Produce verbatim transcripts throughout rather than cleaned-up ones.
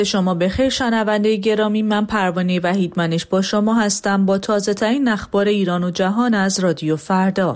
شما بخیر شنونده گرامی، من پروانه وحیدمنش با شما هستم با تازه ترین اخبار ایران و جهان از رادیو فردا.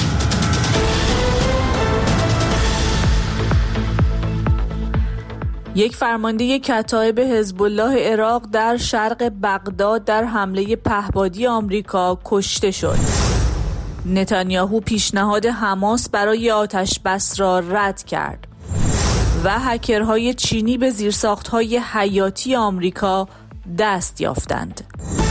یک فرمانده کتایب حزب الله عراق در شرق بغداد در حمله پهپادی آمریکا کشته شد. نتانیاهو پیشنهاد حماس برای آتش بس را رد کرد و هکرهای چینی به زیرساخت‌های حیاتی آمریکا دست یافتند.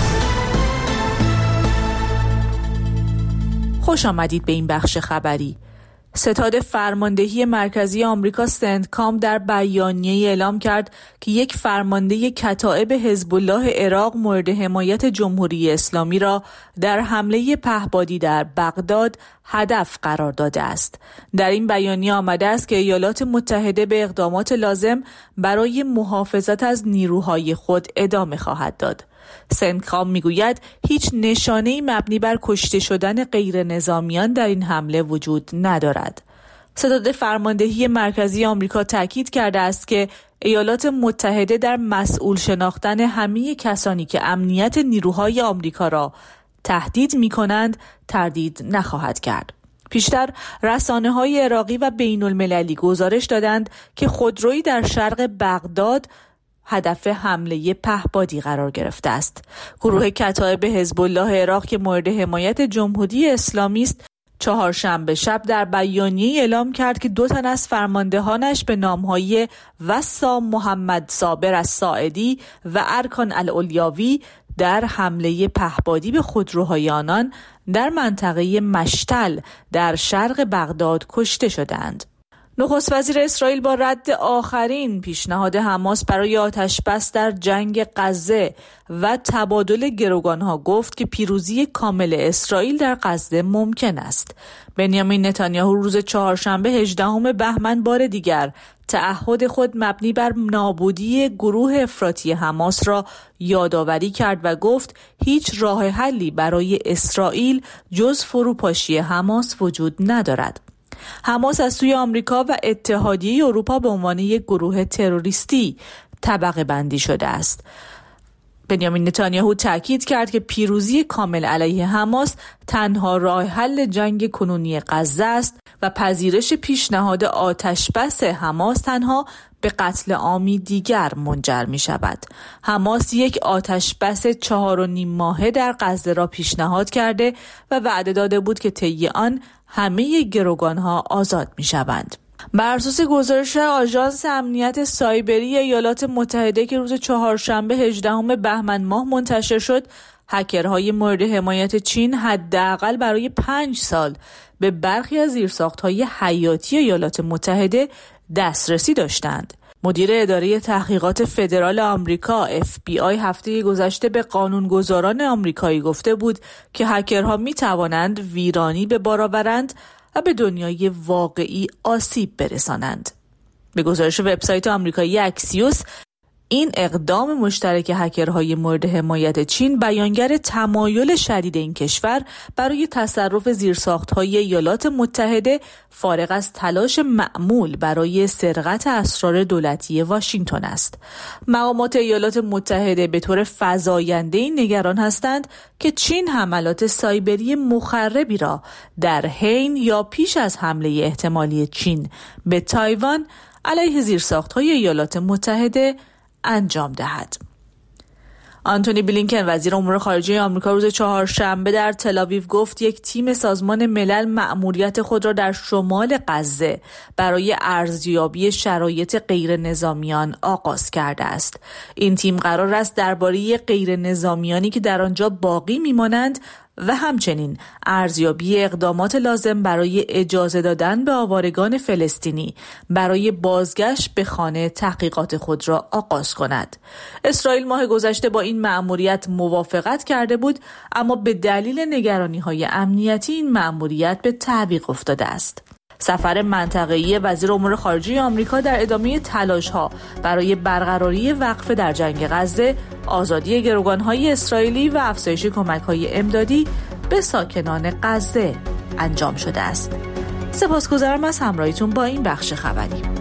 خوش آمدید به این بخش خبری. ستاد فرماندهی مرکزی آمریکا سنتکام در بیانیه‌ای اعلام کرد که یک فرمانده کتایب حزب الله عراق مورد حمایت جمهوری اسلامی را در حمله پهپادی در بغداد هدف قرار داده است. در این بیانیه آمده است که ایالات متحده به اقدامات لازم برای محافظت از نیروهای خود ادامه خواهد داد. سنتکام میگوید هیچ نشانه‌ای مبنی بر کشته شدن غیر نظامیان در این حمله وجود ندارد. ستاد فرماندهی مرکزی آمریکا تاکید کرده است که ایالات متحده در مسئول شناختن همه کسانی که امنیت نیروهای آمریکا را تهدید می‌کنند تردید نخواهد کرد. پیشتر رسانه‌های عراقی و بین‌المللی گزارش دادند که خودرویی در شرق بغداد هدف حمله پهپادی قرار گرفته است. گروه کتایب حزب الله عراق که مورد حمایت جمهوری اسلامی است، چهارشنبه شب در بیانیه‌ای اعلام کرد که دو تن از فرماندهانش به نام‌های وسام محمد صابر الساعدی و ارکان الاولیاوی در حمله پهپادی به خودروهای آنان در منطقه مشتل در شرق بغداد کشته شدند. نخست وزیر اسرائیل با رد آخرین پیشنهاد حماس برای آتش بس در جنگ غزه و تبادل گروگانها گفت که پیروزی کامل اسرائیل در غزه ممکن است. بنیامین نتانیاهو روز چهارشنبه هجدهم بهمن بار دیگر تعهد خود مبنی بر نابودی گروه افراطی حماس را یادآوری کرد و گفت هیچ راه حلی برای اسرائیل جز فروپاشی حماس وجود ندارد. حماس از سوی آمریکا و اتحادیه اروپا به عنوان یک گروه تروریستی طبقه بندی شده است. بنیامین نتانیاهو تاکید کرد که پیروزی کامل علیه حماس تنها راه حل جنگ کنونی غزه است و پذیرش پیشنهاد آتش بس حماس تنها به قتل عامی دیگر منجر می شود. حماس یک آتش بس چهار و نیم ماهه در غزه را پیشنهاد کرده و وعده داده بود که طی آن همه گروگانها آزاد می شوند. بر اساس گزارش آژانس امنیت سایبری ایالات متحده که روز چهارشنبه هجدهم بهمن ماه منتشر شد، هکرهای مورد حمایت چین حداقل برای پنج سال به برخی از زیرساخت‌های حیاتی ایالات متحده دسترسی داشتند. مدیر اداره تحقیقات فدرال آمریکا اف بی آی هفته گذشته به قانونگذاران آمریکایی گفته بود که هکرها می توانند ویرانی به بار آورند و به دنیای واقعی آسیب برسانند. به گزارش وبسایت آمریکایی اکسیوس، این اقدام مشترک هکرهای مورد حمایت چین بیانگر تمایل شدید این کشور برای تصرف زیرساخت‌های ایالات متحده فارغ از تلاش معمول برای سرقت اسرار دولتی واشنگتن است. مقامات ایالات متحده به طور فزاینده‌ای نگران هستند که چین حملات سایبری مخربی را در حین یا پیش از حمله احتمالی چین به تایوان علیه زیرساخت‌های ایالات متحده انجام دهد. آنتونی بلینکن وزیر امور خارجه آمریکا روز چهارشنبه در تل‌آویو گفت یک تیم سازمان ملل مأموریت خود را در شمال غزه برای ارزیابی شرایط غیر نظامیان آغاز کرده است. این تیم قرار است درباره غیر نظامیانی که در آنجا باقی میمانند و همچنین ارزیابی اقدامات لازم برای اجازه دادن به آوارگان فلسطینی برای بازگشت به خانه تحقیقات خود را آغاز کند. اسرائیل ماه گذشته با این مأموریت موافقت کرده بود، اما به دلیل نگرانی‌های امنیتی این مأموریت به تعویق افتاده است. سفر منطقه‌ای وزیر امور خارجه آمریکا در ادامه تلاش‌ها برای برقراری وقفه در جنگ غزه، آزادی گروگان‌های اسرائیلی و افزایش کمک‌های امدادی به ساکنان غزه انجام شده است. سپاسگزارم از همراهیتون با این بخش خبری.